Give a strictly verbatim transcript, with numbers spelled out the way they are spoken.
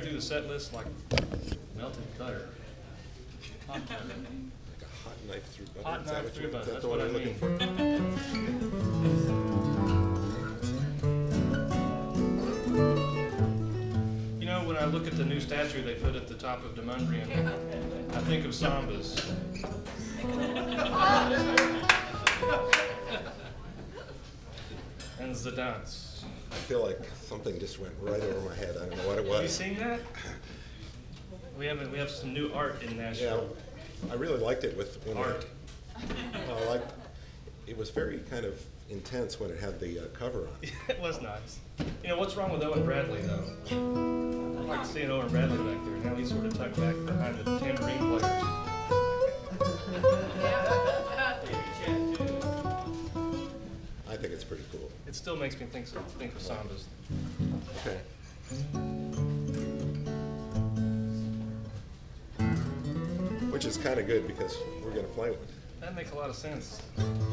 through the set list like melted butter. Hot butter. Like a hot knife through butter. Hot Is that knife what through you- butter. Is that That's the one what you're I looking for? You know, when I look at the new statue they put at the top of Demundrian, I think of Sambas. And Zadance. I feel like something just went right over my head. I don't know what it was. Have you seen that? We have we have some new art in Yeah, Nashville. I really liked it with when Art. It, I liked, it was very kind of intense when it had the uh, cover on. It was nice. You know, what's wrong with Owen Bradley, though? I'd like to see an Owen Bradley back there. Now he's sort of tucked back behind the tambourine players. I think it's pretty cool. It still makes me think, think of Sambas. Okay. Which is kind of good because we're going to play one. That makes a lot of sense.